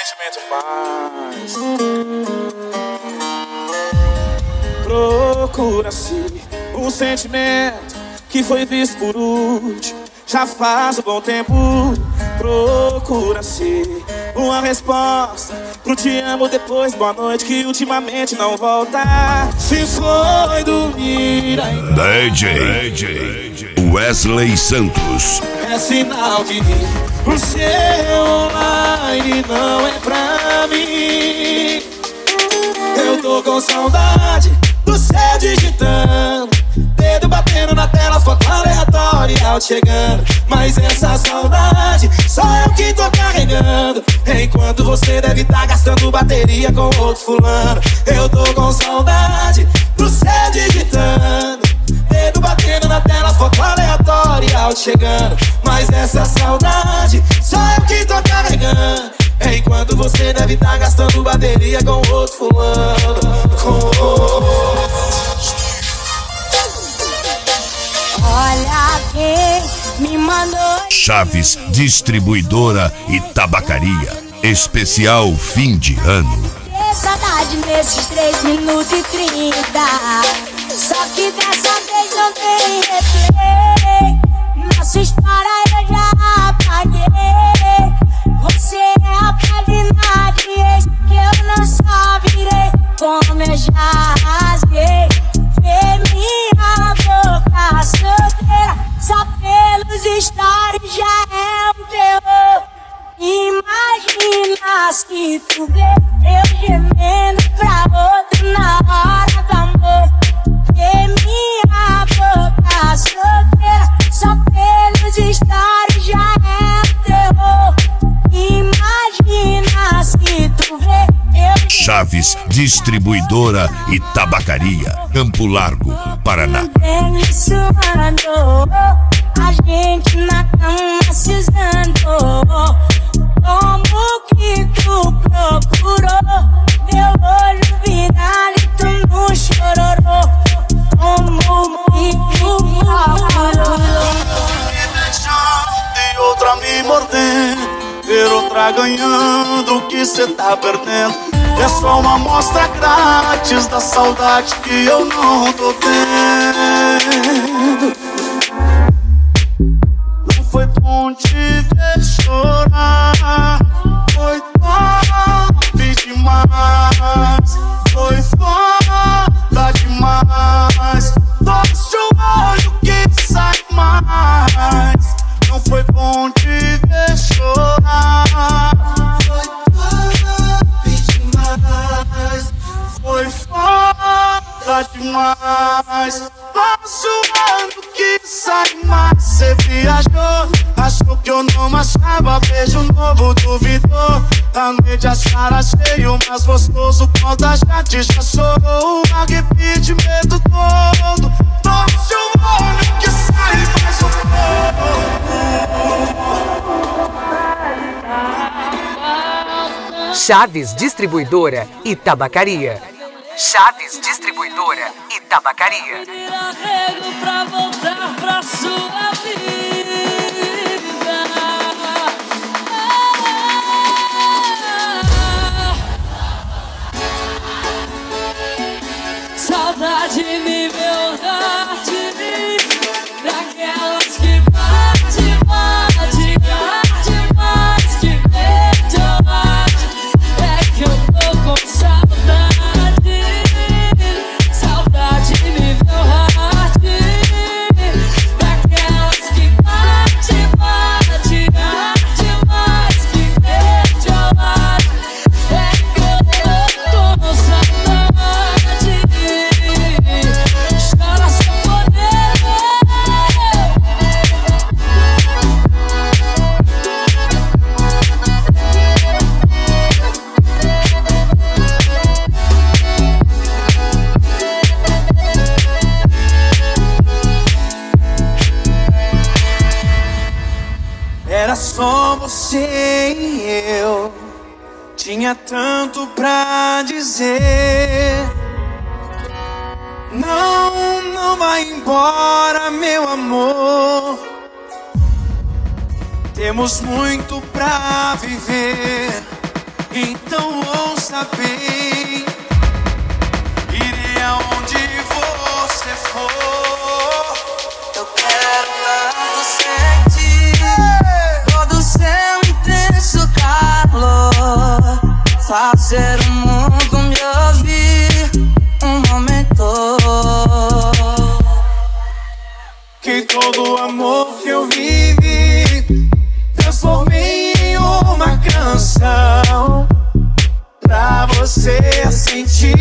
sentimento mais. Procura-se um sentimento que foi visto por último. Já faz um bom tempo. Procura-se uma resposta pro te amo depois boa noite que ultimamente não volta. Se foi dormir ainda. DJ Wesley Santos. É sinal que o seu online não é pra mim. Eu tô com saudade do céu digitando, dedo batendo na tela, foto aleatória chegando. Mas essa saudade só eu que tô carregando, enquanto você deve tá gastando bateria com outro fulano. Eu tô com saudade do céu digitando, dedo batendo na tela, foto aleatória chegando. Mas essa saudade só eu que tô carregando, enquanto você deve tá gastando bateria com outro fulano. Olha quem me mandou. Chaves Distribuidora e Tabacaria. Especial fim de ano. Que saudade nesses 3 minutos e 30. Só que dessa vez não tem replay. Nossa história eu já apaguei. Você é a página de ex que eu não só virei, como eu já rasguei. Vê minha boca solteira, só pelos stories já é um terror. Imagina se tu vê eu gemendo pra outro na hora do amor. Vê minha boca solteira, só pelos stories já é um terror. Imagina se tu vê eu Chaves Distribuidora e Tabacaria. Campo Largo, Paraná. isso andou, a gente na cama se usando. Como que tu procurou meu olho virar e tu não chororou? Como que tu procurou? Me deixando e outra me mordendo, ver outra ganhando o que cê tá perdendo. É só uma amostra grátis da saudade que eu não tô tendo. Não foi bom te ver chorar, foi top demais, foi foda demais. Doce o olho que sai mais. Não foi bom te ver chorar, foi top demais, foi foda demais. Doce o olho que sai mais. Cê viajou, achou que eu não achava, beijo novo duvidou. A noite a cara cheio, mas gostoso quando a gente já chorou. A repeat medo todo, doce o olho que sai mais um pouco. Chaves Distribuidora e Tabacaria. Chaves Distribuidora e Tabacaria. Arrego pra voltar pra sua vida. Saudade nível hard, daquelas que bate, mais que medo. É que eu tô com saudade, saudade nível hard, daquelas que bate, mais que medo. É que eu tô com saudade. Chora sanfoneiro. Era só você e eu, tinha tanto pra dizer. Não, não vai embora, meu amor. Temos muito pra viver. Então ouça bem, irei aonde você for. Eu quero tanto sentir todo o seu intenso calor, fazer o mundo me ouvir um momento. Que todo o amor que eu vivi transformei em uma canção pra você sentir.